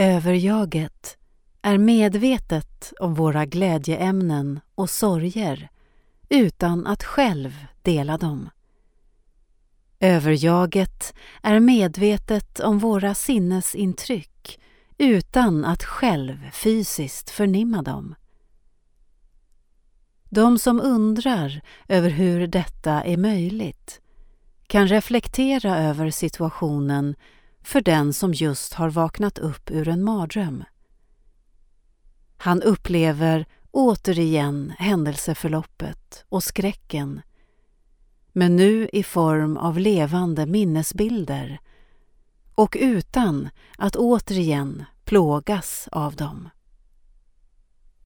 Överjaget är medvetet om våra glädjeämnen och sorger utan att själv dela dem. Överjaget är medvetet om våra sinnesintryck utan att själv fysiskt förnimma dem. De som undrar över hur detta är möjligt kan reflektera över situationen för den som just har vaknat upp ur en mardröm. Han upplever återigen händelseförloppet och skräcken, men nu i form av levande minnesbilder och utan att återigen plågas av dem.